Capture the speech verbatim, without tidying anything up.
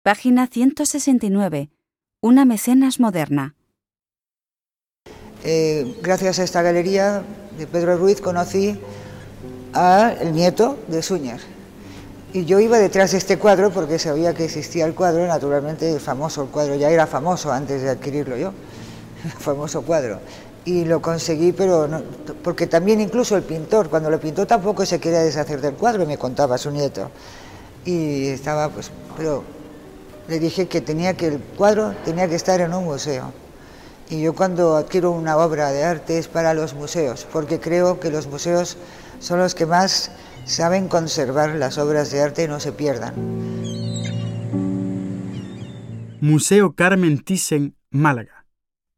Página ciento sesenta y nueve. Una mecenas moderna. Eh, gracias a esta galería de Pedro Ruiz conocí al nieto de Súñer. Y yo iba detrás de este cuadro porque sabía que existía el cuadro, naturalmente famoso el cuadro, ya era famoso antes de adquirirlo yo, famoso cuadro. Y lo conseguí, pero no, porque también incluso el pintor, cuando lo pintó tampoco se quería deshacer del cuadro, me contaba su nieto. Y estaba, pues, pero le dije que tenía que el cuadro tenía que estar en un museo. Y yo cuando adquiero una obra de arte es para los museos, porque creo que los museos son los que más saben conservar las obras de arte y no se pierdan. Museo Carmen Thyssen, Málaga.